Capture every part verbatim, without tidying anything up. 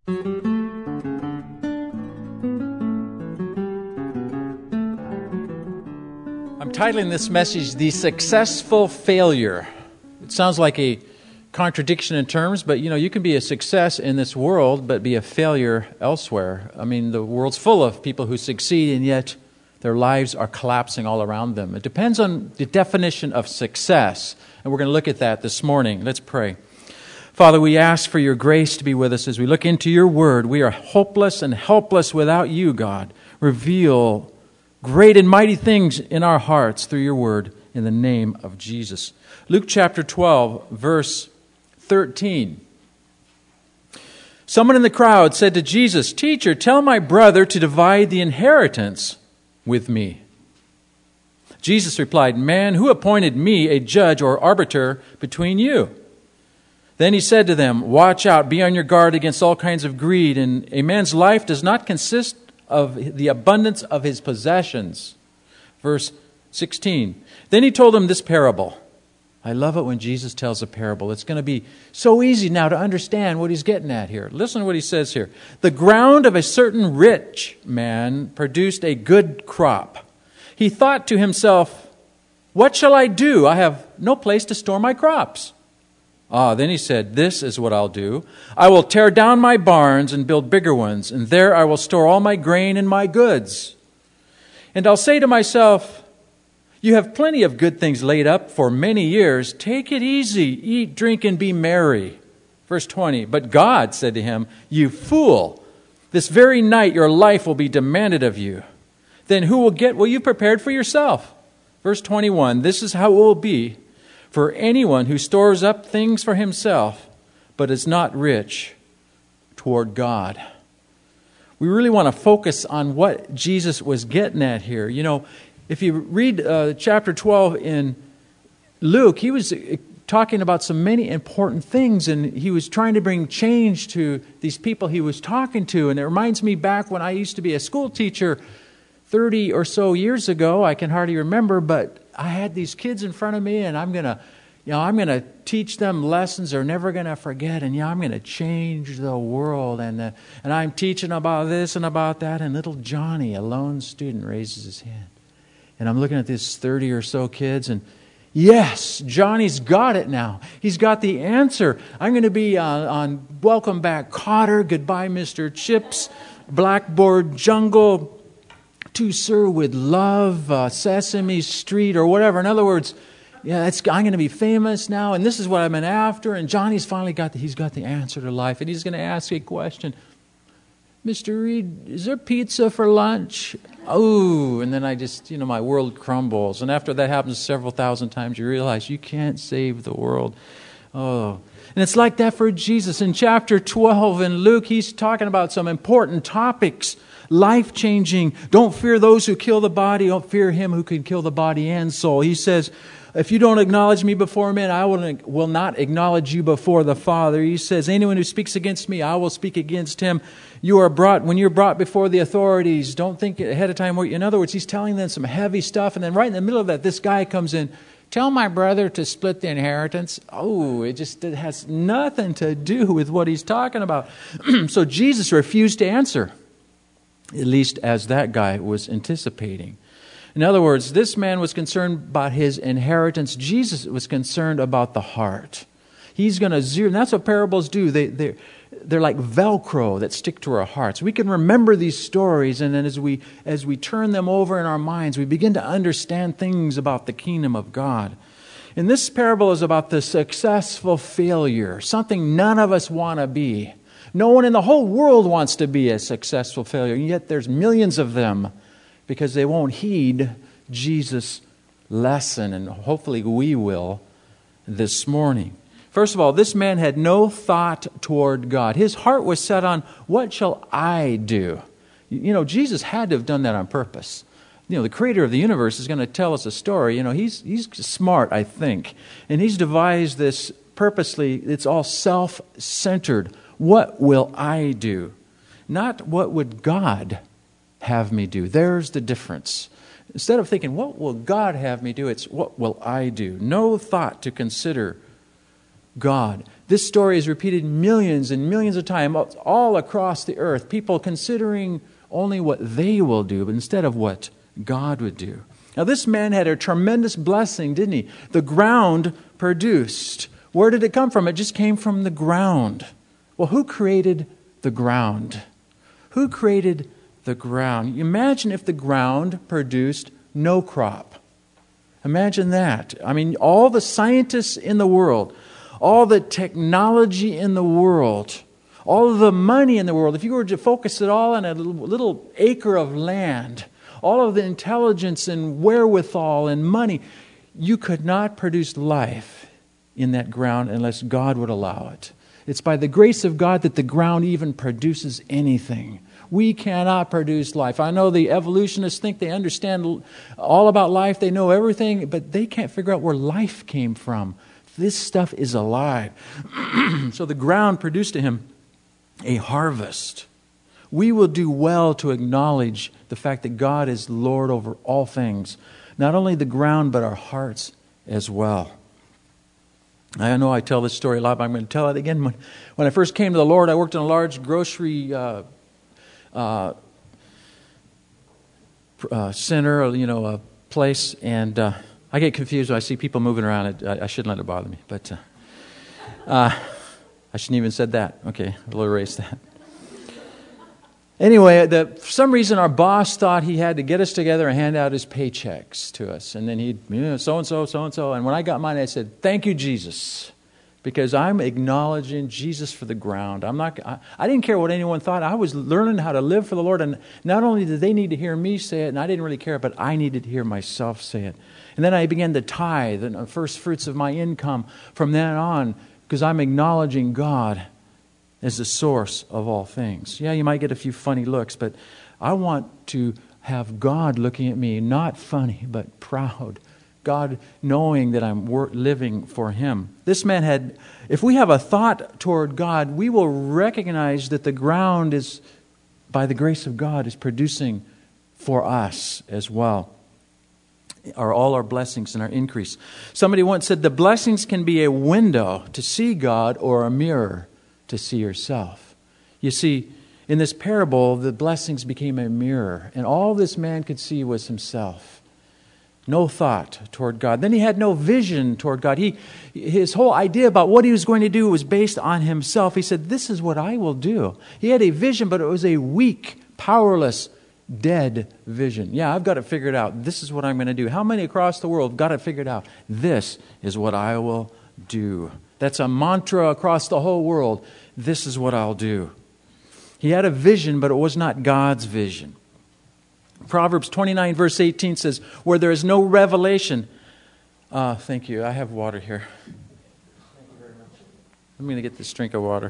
I'm titling this message, The Successful Failure. It sounds like a contradiction in terms, but you know, you can be a success in this world, but be a failure elsewhere. I mean, the world's full of people who succeed, and yet their lives are collapsing all around them. It depends on the definition of success, and we're going to look at that this morning. Let's pray. Father, we ask for your grace to be with us as we look into your word. We are hopeless and helpless without you, God. Reveal great and mighty things in our hearts through your word in the name of Jesus. Luke chapter twelve, verse thirteen. Someone in the crowd said to Jesus, "Teacher, tell my brother to divide the inheritance with me." Jesus replied, "Man, who appointed me a judge or arbiter between you?" Then he said to them, "Watch out, be on your guard against all kinds of greed, and a man's life does not consist of the abundance of his possessions." Verse sixteen. Then he told them this parable. I love it when Jesus tells a parable. It's going to be so easy now to understand what he's getting at here. Listen to what he says here. The ground of a certain rich man produced a good crop. He thought to himself, "What shall I do? I have no place to store my crops." Ah, then he said, "This is what I'll do. I will tear down my barns and build bigger ones, and there I will store all my grain and my goods. And I'll say to myself, you have plenty of good things laid up for many years. Take it easy, eat, drink, and be merry." Verse twenty, but God said to him, "You fool, this very night your life will be demanded of you. Then who will get what you prepared for yourself?" Verse twenty-one, this is how it will be for anyone who stores up things for himself, but is not rich toward God. We really want to focus on what Jesus was getting at here. You know, if you read uh, chapter twelve in Luke, he was talking about some many important things, and he was trying to bring change to these people he was talking to. And it reminds me back when I used to be a school teacher thirty or so years ago. I can hardly remember, but I had these kids in front of me, and I'm gonna, you know, I'm gonna teach them lessons they're never gonna forget, and yeah, I'm gonna change the world, and uh, and I'm teaching about this and about that. And little Johnny, a lone student, raises his hand, and I'm looking at this thirty or so kids, and yes, Johnny's got it now. He's got the answer. I'm going to be on, on Welcome Back Kotter, Goodbye Mister Chips, Blackboard Jungle, To Sir with Love, uh, Sesame Street, or whatever. In other words, yeah, it's, I'm going to be famous now, and this is what I've been after. And Johnny's finally got the, he's got the answer to life, and he's going to ask a question. "Mister Reed, is there pizza for lunch?" Oh, and then I just, you know, my world crumbles. And after that happens several thousand times, you realize you can't save the world. Oh, and it's like that for Jesus. In chapter twelve in Luke, he's talking about some important topics, life-changing. Don't fear those who kill the body. Don't fear him who can kill the body and soul. He says, if you don't acknowledge me before men, I will, will not acknowledge you before the Father. He says, anyone who speaks against me, I will speak against him. You are brought, when you're brought before the authorities, don't think ahead of time. In other words, he's telling them some heavy stuff. And then right in the middle of that, this guy comes in, "Tell my brother to split the inheritance." Oh, it just it has nothing to do with what he's talking about. So Jesus refused to answer, at least as that guy was anticipating. In other words, this man was concerned about his inheritance. Jesus was concerned about the heart. He's going to zero, and that's what parables do. They, they're, they're like Velcro that stick to our hearts. We can remember these stories, and then as we, as we turn them over in our minds, we begin to understand things about the kingdom of God. And this parable is about the successful failure, something none of us want to be. No one in the whole world wants to be a successful failure, and yet there's millions of them, because they won't heed Jesus' lesson, and hopefully we will this morning. First of all, this man had no thought toward God. His heart was set on, what shall I do? You know, Jesus had to have done that on purpose. You know, the creator of the universe is going to tell us a story. You know, he's he's smart, I think. And he's devised this purposely. It's all self-centered. What will I do? Not what would God have me do. There's the difference. Instead of thinking, what will God have me do? It's what will I do? No thought to consider God. This story is repeated millions and millions of times all across the earth. People considering only what they will do, but instead of what God would do. Now this man had a tremendous blessing, didn't he? The ground produced. Where did it come from? It just came from the ground. Well, who created the ground? Who created the ground? Imagine if the ground produced no crop. Imagine that. I mean, all the scientists in the world, all the technology in the world, all of the money in the world, if you were to focus it all on a little, little acre of land, all of the intelligence and wherewithal and money, you could not produce life in that ground unless God would allow it. It's by the grace of God that the ground even produces anything. We cannot produce life. I know the evolutionists think they understand all about life. They know everything, but they can't figure out where life came from. This stuff is alive. So the ground produced to him a harvest. We will do well to acknowledge the fact that God is Lord over all things. Not only the ground, but our hearts as well. I know I tell this story a lot, but I'm going to tell it again. When, when I first came to the Lord, I worked in a large grocery uh, uh, uh, center, you know, a place, and uh, I get confused when I see people moving around. I, I shouldn't let it bother me, but uh, uh, I shouldn't even said that. Okay, we'll erase that. Anyway, the, for some reason, our boss thought he had to get us together and hand out his paychecks to us. And then he'd, you know, so-and-so, so-and-so. And when I got mine, I said, thank you, Jesus, because I'm acknowledging Jesus for the ground. I'm not. I, I didn't care what anyone thought. I was learning how to live for the Lord. And not only did they need to hear me say it, and I didn't really care, but I needed to hear myself say it. And then I began to tithe the first fruits of my income from then on, because I'm acknowledging God as the source of all things. Yeah, you might get a few funny looks, but I want to have God looking at me, not funny, but proud. God knowing that I'm living for Him. This man had, if we have a thought toward God, we will recognize that the ground is, by the grace of God, is producing for us as well. Are all our blessings and our increase. Somebody once said the blessings can be a window to see God or a mirror to see yourself. You see, in this parable, the blessings became a mirror, and all this man could see was himself. No thought toward God. Then he had no vision toward God. He, his whole idea about what he was going to do was based on himself. He said, this is what I will do. He had a vision, but it was a weak, powerless, dead vision. Yeah, I've got it figured out. This is what I'm going to do. How many across the world got it figured out? This is what I will do. That's a mantra across the whole world. This is what I'll do. He had a vision, but it was not God's vision. Proverbs twenty-nine verse eighteen says, where there is no revelation. Uh, thank you. I have water here. Thank you very much. I'm going to get this drink of water.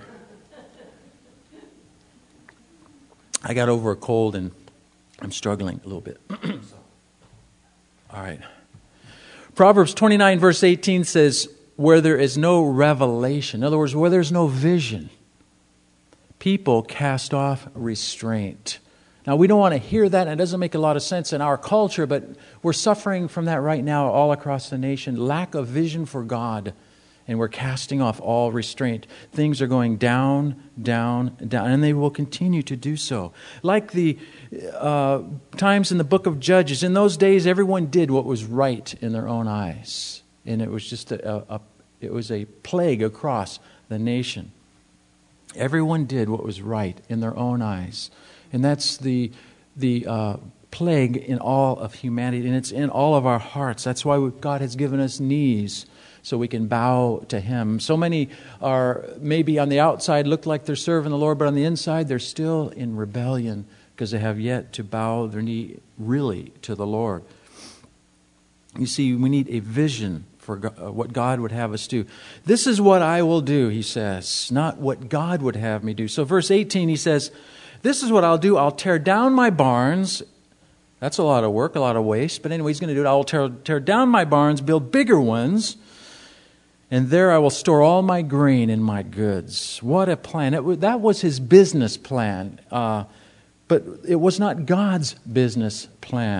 I got over a cold and I'm struggling a little bit. All right. Proverbs twenty-nine verse eighteen says, where there is no revelation, in other words, where there's no vision, people cast off restraint. Now, we don't want to hear that, and it doesn't make a lot of sense in our culture, but we're suffering from that right now all across the nation. Lack of vision for God, and we're casting off all restraint. Things are going down, down, down, and they will continue to do so. Like the uh, times in the book of Judges, in those days, everyone did what was right in their own eyes. And it was just a, a, it was a plague across the nation. Everyone did what was right in their own eyes. And that's the the uh, plague in all of humanity. And it's in all of our hearts. That's why God has given us knees, so we can bow to Him. So many are maybe on the outside look like they're serving the Lord, but on the inside they're still in rebellion because they have yet to bow their knee really to the Lord. You see, we need a vision for what God would have us do. This is what I will do, he says, not what God would have me do. So verse eighteen, he says, this is what I'll do. I'll tear down my barns. That's a lot of work, a lot of waste. But anyway, he's going to do it. I'll tear, tear down my barns, build bigger ones, and there I will store all my grain and my goods. What a plan. It, that was his business plan. Uh, but it was not God's business plan.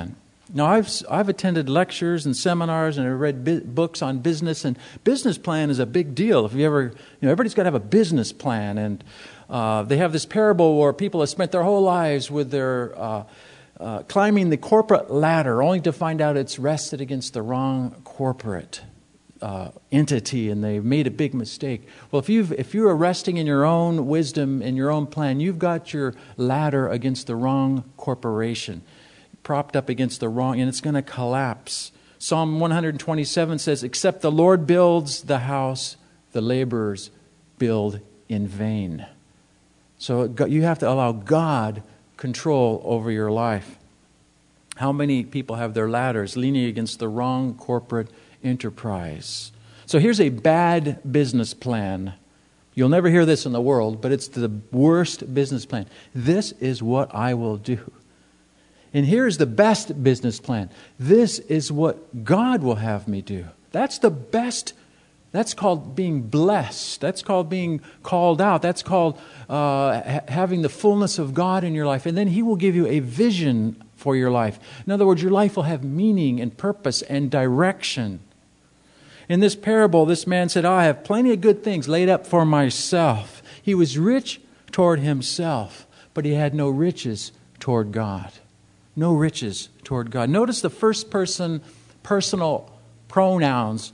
Now, I've I've attended lectures and seminars, and I've read bi- books on business, and business plan is a big deal. If you ever, you know, everybody's got to have a business plan, and uh, they have this parable where people have spent their whole lives with their uh, uh, climbing the corporate ladder, only to find out it's rested against the wrong corporate uh, entity, and they've made a big mistake. Well, if you if you are resting in your own wisdom, in your own plan, you've got your ladder against the wrong corporation, propped up against the wrong, and it's going to collapse. Psalm one twenty-seven says, "Except the Lord builds the house, the laborers build in vain." So you have to allow God control over your life. How many people have their ladders leaning against the wrong corporate enterprise? So here's a bad business plan. You'll never hear this in the world, but it's the worst business plan. This is what I will do. And here's the best business plan. This is what God will have me do. That's the best. That's called being blessed. That's called being called out. That's called uh, ha- having the fullness of God in your life. And then He will give you a vision for your life. In other words, your life will have meaning and purpose and direction. In this parable, this man said, "I have plenty of good things laid up for myself." He was rich toward himself, but he had no riches toward God. No riches toward God. Notice the first person personal pronouns.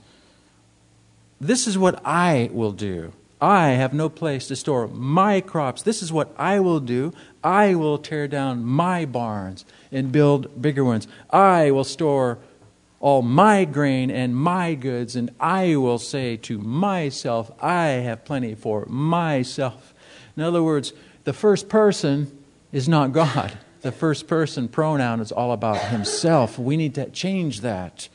This is what I will do. I have no place to store my crops. This is what I will do. I will tear down my barns and build bigger ones. I will store all my grain and my goods, and I will say to myself, I have plenty for myself. In other words, the first person is not God. The first person pronoun is all about himself. We need to change that.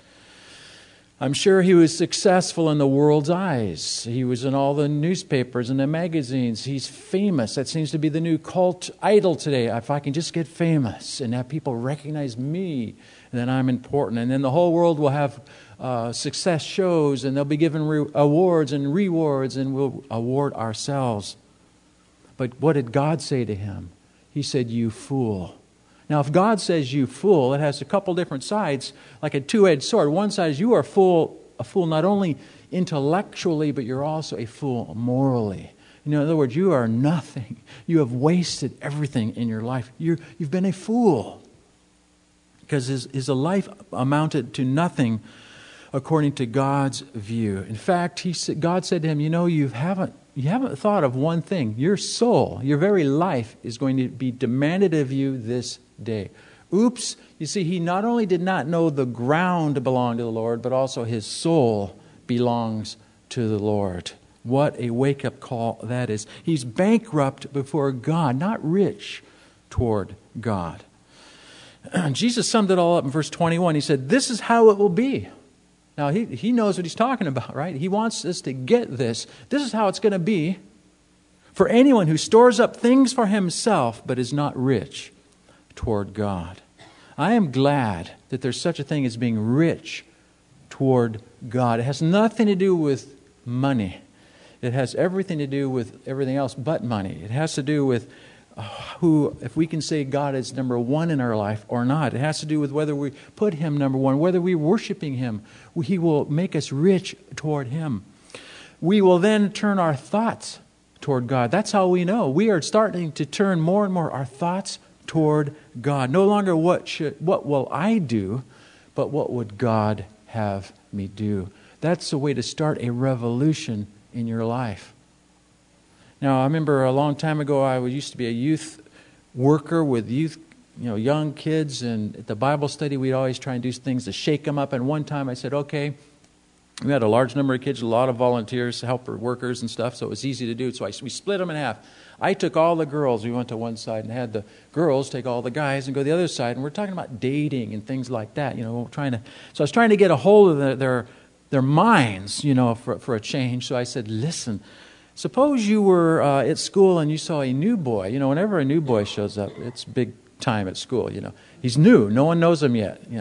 I'm sure he was successful in the world's eyes. He was in all the newspapers and the magazines. He's famous. That seems to be the new cult idol today. If I can just get famous and have people recognize me, then I'm important. And then the whole world will have uh, success shows, and they'll be given re- awards and rewards, and we'll award ourselves. But what did God say to him? He said, "You fool." Now, if God says you fool, it has a couple different sides, like a two-edged sword. One side is you are fool, a fool not only intellectually, but you're also a fool morally. In other words, you are nothing. You have wasted everything in your life. You're, you've been a fool. Because his, his life amounted to nothing according to God's view. In fact, he said, God said to him, you know, you haven't You haven't thought of one thing. Your soul, your very life is going to be demanded of you this day. Oops. You see, he not only did not know the ground belonged to the Lord, but also his soul belongs to the Lord. What a wake-up call that is. He's bankrupt before God, not rich toward God. Jesus summed it all up in verse twenty-one. He said, this is how it will be. Now, he, he knows what he's talking about, right? He wants us to get this. This is how it's going to be for anyone who stores up things for himself but is not rich toward God. I am glad that there's such a thing as being rich toward God. It has nothing to do with money. It has everything to do with everything else but money. It has to do with who, if we can say God is number one in our life or not. It has to do with whether we put Him number one, whether we're worshiping Him. He will make us rich toward Him. We will then turn our thoughts toward God. That's how we know. We are starting to turn more and more our thoughts toward God. No longer what should, what will I do, but what would God have me do? That's a way to start a revolution in your life. Now, I remember a long time ago, I used to be a youth worker with youth, you know, young kids, and at the Bible study, we'd always try and do things to shake them up. And one time I said, okay, we had a large number of kids, a lot of volunteers, helper workers and stuff, so it was easy to do. So I, we split them in half. I took all the girls, we went to one side, and had the girls take all the guys and go to the other side. And we're talking about dating and things like that, you know, trying to. So I was trying to get a hold of the, their their minds, you know, for for a change. So I said, listen. Suppose you were uh, at school and you saw a new boy. You know, whenever a new boy shows up, it's big time at school, you know. He's new. No one knows him yet. You know.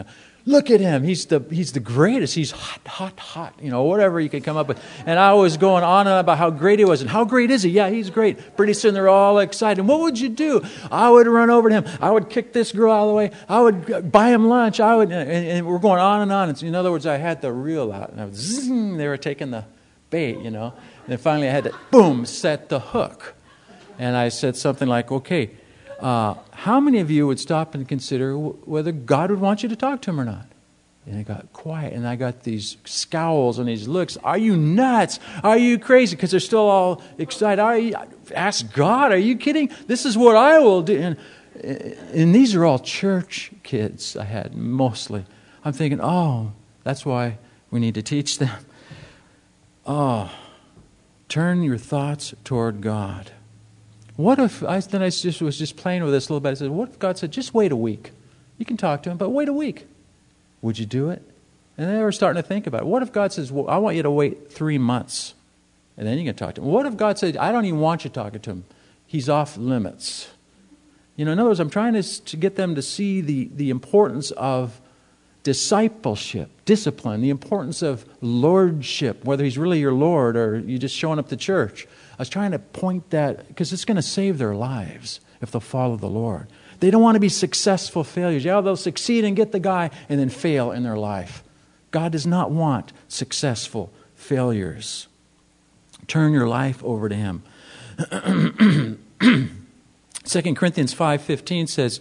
Look at him. He's the he's the greatest. He's hot, hot, hot. You know, whatever you could come up with. And I was going on and on about how great he was. And how great is he? Yeah, he's great. Pretty soon they're all excited. And what would you do? I would run over to him. I would kick this girl out of the way. I would buy him lunch. I would, and, and we're going on and on. And so in other words, I had the reel out. And I was, zing, they were taking the bait, you know. And then finally I had to, boom, set the hook. And I said something like, okay, Uh, how many of you would stop and consider w- whether God would want you to talk to him or not? And it got quiet, and I got these scowls and these looks. Are you nuts? Are you crazy? Because they're still all excited. Are you, ask God, are you kidding? This is what I will do. And, and these are all church kids I had, mostly. I'm thinking, oh, that's why we need to teach them. Oh, turn your thoughts toward God. What if, I, then I just was just playing with this a little bit. I said, what if God said, just wait a week? You can talk to him, but wait a week. Would you do it? And they were starting to think about it. What if God says, well, I want you to wait three months, and then you can talk to him? What if God said, I don't even want you talking to him. He's off limits. You know, in other words, I'm trying to, to get them to see the, the importance of discipleship, discipline, the importance of lordship, whether he's really your Lord or you just showing up to church. I was trying to point that, because it's going to save their lives if they'll follow the Lord. They don't want to be successful failures. Yeah, they'll succeed and get the guy and then fail in their life. God does not want successful failures. Turn your life over to him. Second Corinthians five fifteen says,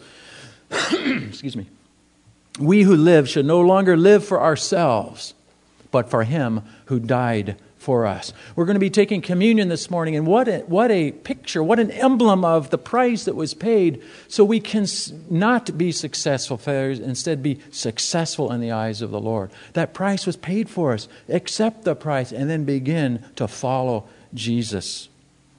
excuse me, we who live should no longer live for ourselves, but for him who died for us. We're going to be taking communion this morning, and what a, what a picture, what an emblem of the price that was paid so we can not be successful failures, instead be successful in the eyes of the Lord. That price was paid for us. Accept the price and then begin to follow Jesus.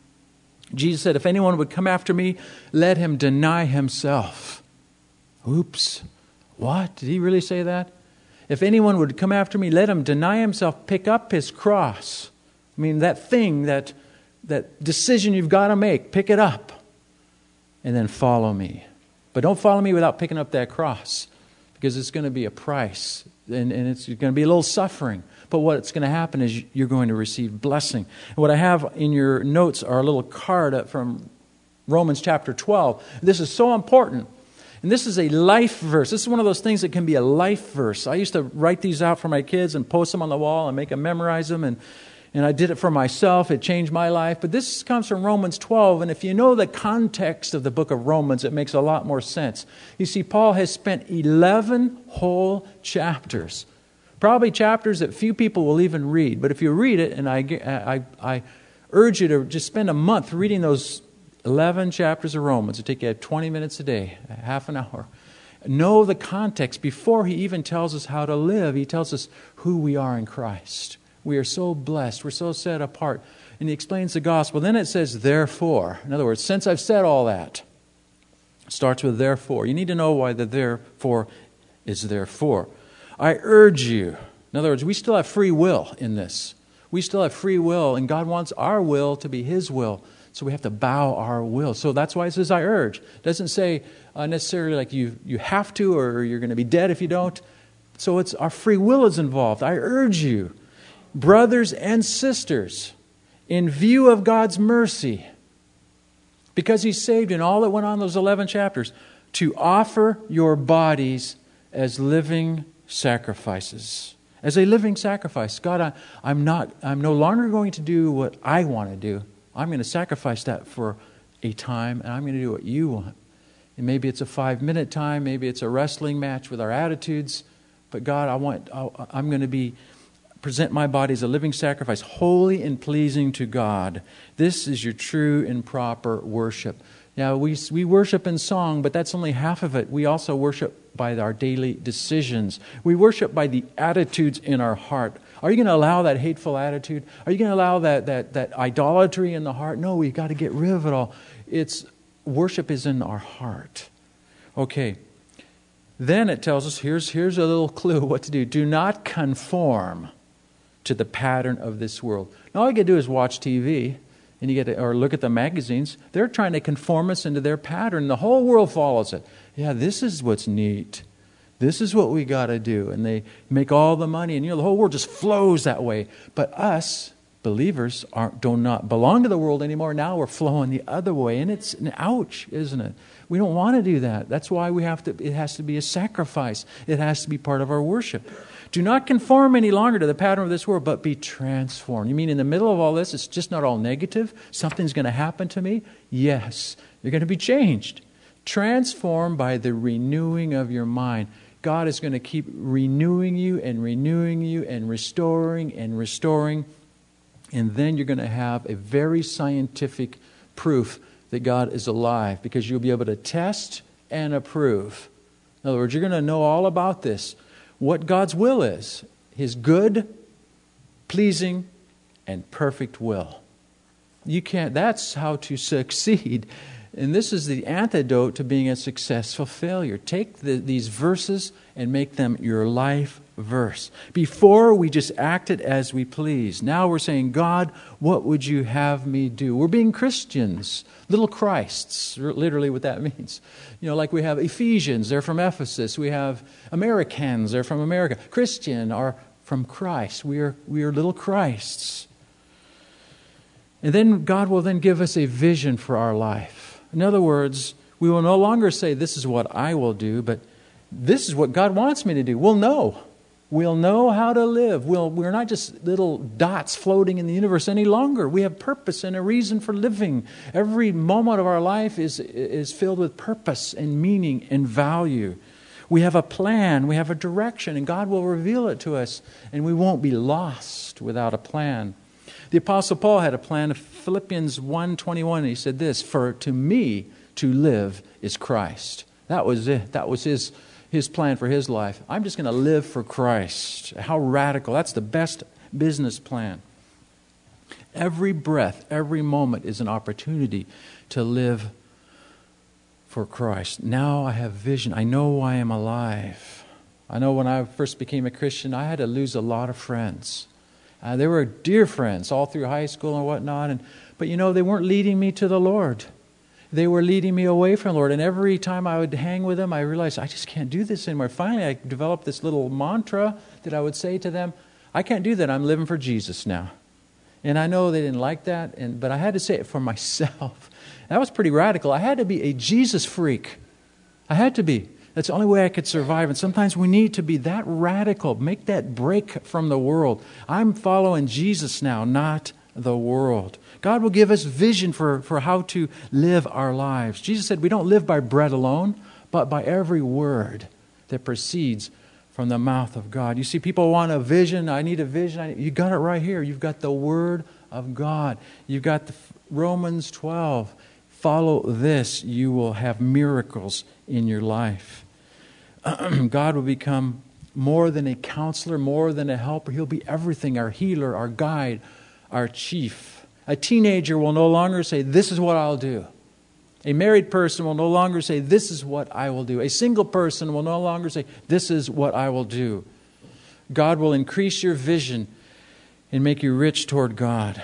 Jesus said, if anyone would come after me, let him deny himself. Oops. What? Did he really say that? If anyone would come after me, let him deny himself, pick up his cross. I mean, that thing, that, that decision you've got to make, pick it up and then follow me. But don't follow me without picking up that cross, because it's going to be a price and, and it's going to be a little suffering. But what's going to happen is you're going to receive blessing. And what I have in your notes are a little card from Romans chapter twelve. This is so important. And this is a life verse. This is one of those things that can be a life verse. I used to write these out for my kids and post them on the wall and make them memorize them. And, and I did it for myself. It changed my life. But this comes from Romans twelve. And if you know the context of the book of Romans, it makes a lot more sense. You see, Paul has spent eleven whole chapters. Probably chapters that few people will even read. But if you read it, and I, I, I urge you to just spend a month reading those eleven chapters of Romans. It'll take you twenty minutes a day, half an hour. Know the context before he even tells us how to live. He tells us who we are in Christ. We are so blessed. We're so set apart. And he explains the gospel. Then it says, therefore. In other words, since I've said all that, it starts with therefore. You need to know why the therefore is therefore. I urge you. In other words, we still have free will in this. We still have free will, and God wants our will to be his will. So we have to bow our will. So that's why it says, I urge. It doesn't say uh, necessarily like you, you have to, or you're going to be dead if you don't. So it's our free will is involved. I urge you, brothers and sisters, in view of God's mercy, because he saved you in all that went on in those eleven chapters, to offer your bodies as living sacrifices. As a living sacrifice. God, I, I'm not, I'm no longer going to do what I want to do. I'm going to sacrifice that for a time, and I'm going to do what you want. And maybe it's a five-minute time, maybe it's a wrestling match with our attitudes. But God, I want, I'm going to be present my body as a living sacrifice, holy and pleasing to God. This is your true and proper worship. Now, we we worship in song, but that's only half of it. We also worship by our daily decisions. We worship by the attitudes in our heart. Are you going to allow that hateful attitude? Are you going to allow that that that idolatry in the heart? No, we've got to get rid of it all. It's worship is in our heart. Okay. Then it tells us, here's here's a little clue what to do. Do not conform to the pattern of this world. Now, all you got to do is watch T V. And you get to, or look at the magazines. They're trying to conform us into their pattern. The whole world follows it. Yeah, this is what's neat. This is what we got to do. And they make all the money, and you know the whole world just flows that way. But us, believers, aren't, do not belong to the world anymore. Now we're flowing the other way. And it's an ouch, isn't it? We don't want to do that. That's why we have to, it has to be a sacrifice. It has to be part of our worship. Do not conform any longer to the pattern of this world, but be transformed. You mean in the middle of all this, it's just not all negative? Something's going to happen to me? Yes. You're going to be changed. Transformed by the renewing of your mind. God is going to keep renewing you and renewing you and restoring and restoring. And then you're going to have a very scientific proof that God is alive, because you'll be able to test and approve. In other words, you're going to know all about this. What God's will is. His good, pleasing, and perfect will. You can't, that's how to succeed. And this is the antidote to being a successful failure. Take the, these verses and make them your life verse. Before, we just acted as we please. Now we're saying, God, what would you have me do? We're being Christians, little Christs, literally what that means. You know, like we have Ephesians, they're from Ephesus. We have Americans, they're from America. Christian are from Christ. We are, we are little Christs. And then God will then give us a vision for our life. In other words, we will no longer say, this is what I will do, but this is what God wants me to do. We'll know. We'll know how to live. We'll, we're not just little dots floating in the universe any longer. We have purpose and a reason for living. Every moment of our life is, is filled with purpose and meaning and value. We have a plan. We have a direction, and God will reveal it to us, and we won't be lost without a plan. The Apostle Paul had a plan. Philippians one twenty-one, he said this, "For to me to live is Christ." That was it. That was his His plan for his life. I'm just going to live for Christ. How radical. That's the best business plan. Every breath, every moment is an opportunity to live for Christ. Now I have vision. I know why I'm alive. I know when I first became a Christian, I had to lose a lot of friends. Uh, they were dear friends all through high school and whatnot. And, but you know, they weren't leading me to the Lord. They were leading me away from the Lord. And every time I would hang with them, I realized I just can't do this anymore. Finally, I developed this little mantra that I would say to them, I can't do that. I'm living for Jesus now. And I know they didn't like that, and but I had to say it for myself. That was pretty radical. I had to be a Jesus freak. I had to be. That's the only way I could survive. And sometimes we need to be that radical. Make that break from the world. I'm following Jesus now, not the world. God will give us vision for, for how to live our lives. Jesus said we don't live by bread alone, but by every word that proceeds from the mouth of God. You see, people want a vision. I need a vision. I need, you got it right here. You've got the Word of God. You've got the Romans twelve. Follow this. You will have miracles in your life. God will become more than a counselor, more than a helper. He'll be everything, our healer, our guide, our chief. A teenager will no longer say, this is what I'll do. A married person will no longer say, this is what I will do. A single person will no longer say, this is what I will do. God will increase your vision and make you rich toward God.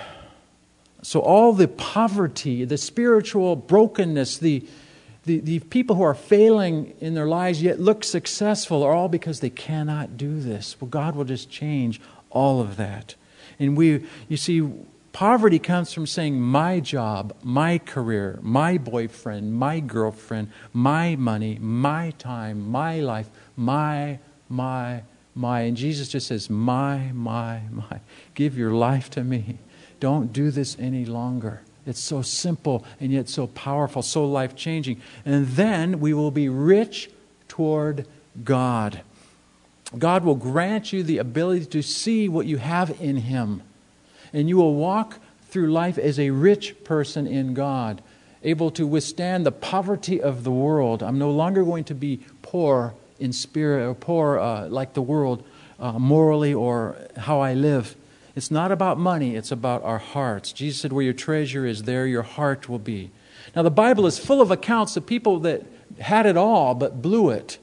So all the poverty, the spiritual brokenness, the, the, the people who are failing in their lives yet look successful are all because they cannot do this. Well, God will just change all of that. And we, you see, poverty comes from saying my job, my career, my boyfriend, my girlfriend, my money, my time, my life, my, my, my. And Jesus just says, my, my, my. Give your life to me. Don't do this any longer. It's so simple and yet so powerful, so life-changing. And then we will be rich toward God. God will grant you the ability to see what you have in Him. And you will walk through life as a rich person in God, able to withstand the poverty of the world. I'm no longer going to be poor in spirit or poor uh, like the world uh, morally or how I live. It's not about money, it's about our hearts. Jesus said, where your treasure is, there your heart will be. Now the Bible is full of accounts of people that had it all but blew it.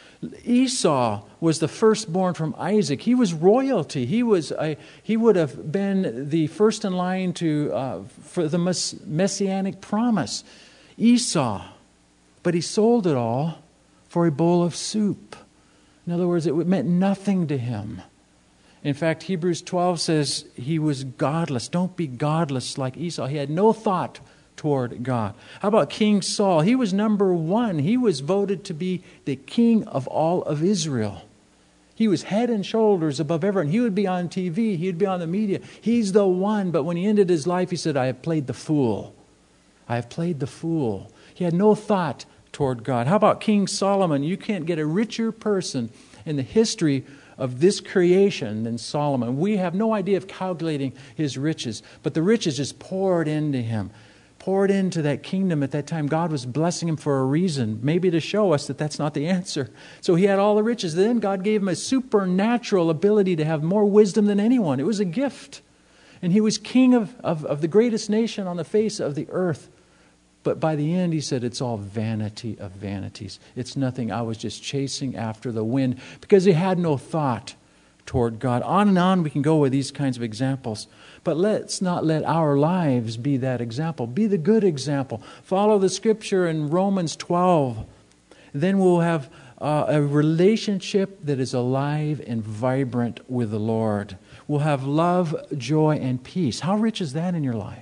Esau was the firstborn from Isaac. He was royalty. He was a, he would have been the first in line to uh, for the mess- messianic promise. Esau, but he sold it all for a bowl of soup. In other words, it meant nothing to him. In fact, Hebrews twelve says he was godless. Don't be godless like Esau. He had no thought toward God. How about King Saul? He was number one. He was voted to be the king of all of Israel. He was head and shoulders above everyone. He would be on T V. He would be on the media. He's the one. But when he ended his life, he said, I have played the fool. I have played the fool. He had no thought toward God. How about King Solomon? You can't get a richer person in the history of this creation than Solomon. We have no idea of calculating his riches, but the riches just poured into him, poured into that kingdom at that time. God was blessing him for a reason, maybe to show us that that's not the answer. So he had all the riches. Then God gave him a supernatural ability to have more wisdom than anyone. It was a gift. And he was king of, of, of the greatest nation on the face of the earth. But by the end, he said, it's all vanity of vanities. It's nothing. I was just chasing after the wind because he had no thought toward God. On and on we can go with these kinds of examples. But let's not let our lives be that example. Be the good example. Follow the scripture in Romans twelve. Then we'll have uh, a relationship that is alive and vibrant with the Lord. We'll have love, joy, and peace. How rich is that in your life?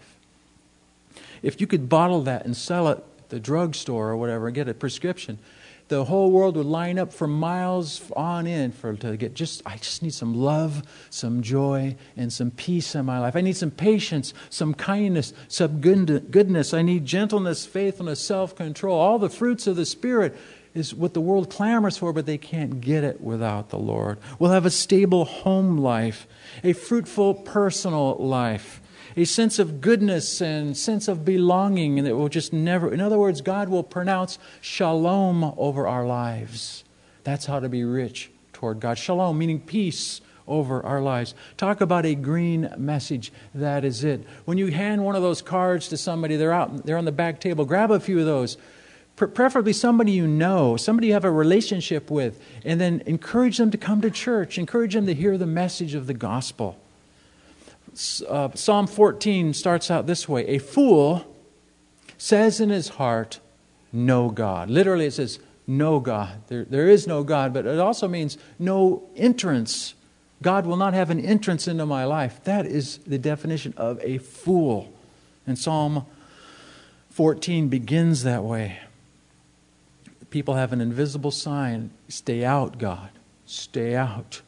If you could bottle that and sell it at the drugstore or whatever and get a prescription, the whole world would line up for miles on in for to get just, I just need some love, some joy, and some peace in my life. I need some patience, some kindness, some good, goodness. I need gentleness, faithfulness, self-control. All the fruits of the Spirit is what the world clamors for, but they can't get it without the Lord. We'll have a stable home life, a fruitful personal life, a sense of goodness and sense of belonging, and it will just never, in other words, God will pronounce shalom over our lives. That's how to be rich toward God. Shalom, meaning peace over our lives. Talk about a green message. That is it. When you hand one of those cards to somebody, they're out, they're on the back table, grab a few of those. Preferably somebody you know, somebody you have a relationship with, and then encourage them to come to church. Encourage them to hear the message of the gospel. Uh, Psalm fourteen starts out this way. A fool says in his heart, no God. Literally it says, no God. There, there is no God, but it also means no entrance. God will not have an entrance into my life. That is the definition of a fool. And Psalm fourteen begins that way. People have an invisible sign. Stay out, God. Stay out.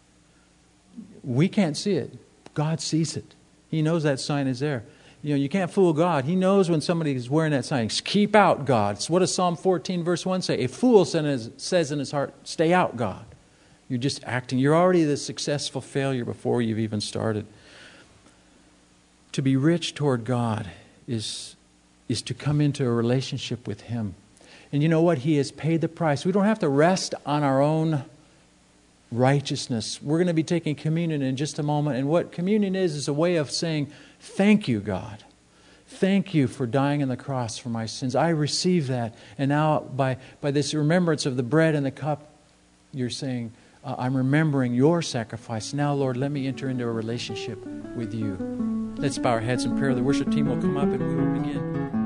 We can't see it. God sees it. He knows that sign is there. You know, you can't fool God. He knows when somebody is wearing that sign. Keep out, God. So what does Psalm fourteen verse one say? A fool says in his heart, stay out, God. You're just acting. You're already the successful failure before you've even started. To be rich toward God is, is to come into a relationship with Him. And you know what? He has paid the price. We don't have to rest on our own righteousness. We're going to be taking communion in just a moment. And what communion is, is a way of saying, thank you, God. Thank you for dying on the cross for my sins. I receive that. And now by, by this remembrance of the bread and the cup, you're saying, uh, I'm remembering your sacrifice. Now, Lord, let me enter into a relationship with you. Let's bow our heads in prayer. The worship team will come up and we will begin.